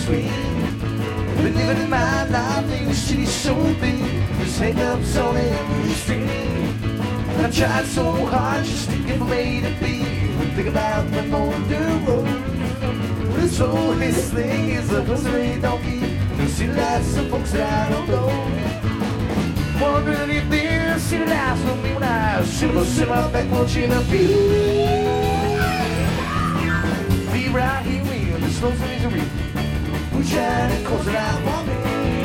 sweet. Been living my life in the city so big. There's hang-ups on every street. I tried so hard just to get from A to B. Think about my on the road. This whole this thing is a hustling donkey. You see lots of folks that I don't know. Wondering if they'll see the last of me when I sit my back watching a beat. Be right here in the slows of misery. Who trying to close it out for me?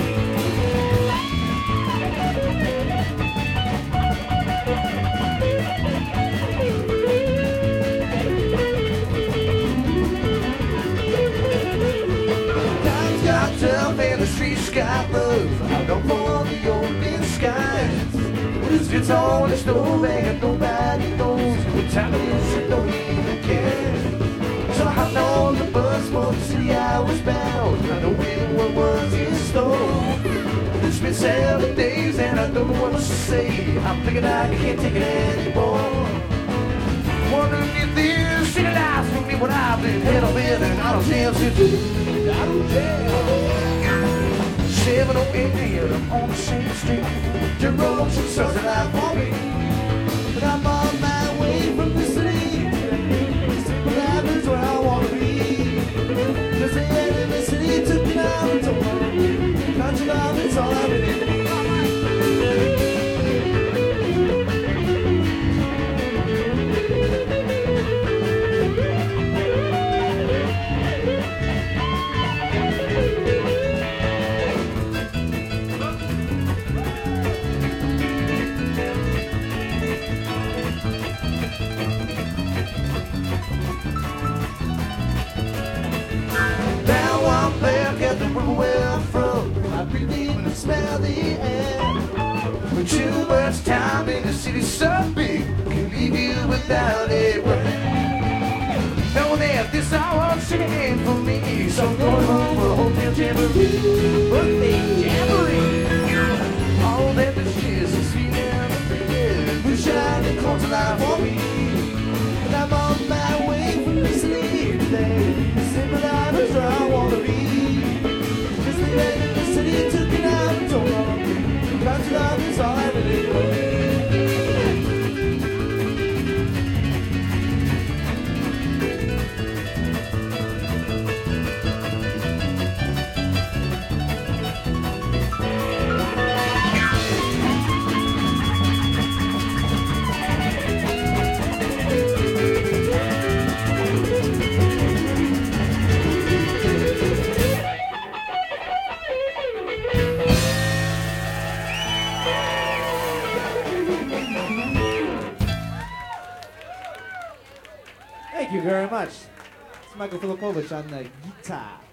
Times got tough and the streets got rough. I don't want the open skies. It's on the stove and nobody knows what time it is, you don't even care. So I hopped on the bus for the city I was bound. I don't know what was in store. It's been 7 days and I don't know what to say. I'm thinking I can't take it anymore. Wondering if this city lies for me when I've been head on in and out of jail since out of jail. 708 I'm on the same street. Jerome should start a life for me. But I'm on my way from the city. Simple life is where I want to be. Cause the end of the city took me down and told me country love is all I really need. Where I'm from, I breathe in and smell the air. But too much time in the city so big, can leave you without it. Know that this hour's singing for me, so I'm going home for a hotel jamboree. Birthday jamboree. All that the shiz is feeling, who's shining close alive for me. And I'm on my way from the city today. Simple life is where I want to be. The city took me down and told me country love is all I really know. Thank you very much. It's Michael Filipovich on the guitar.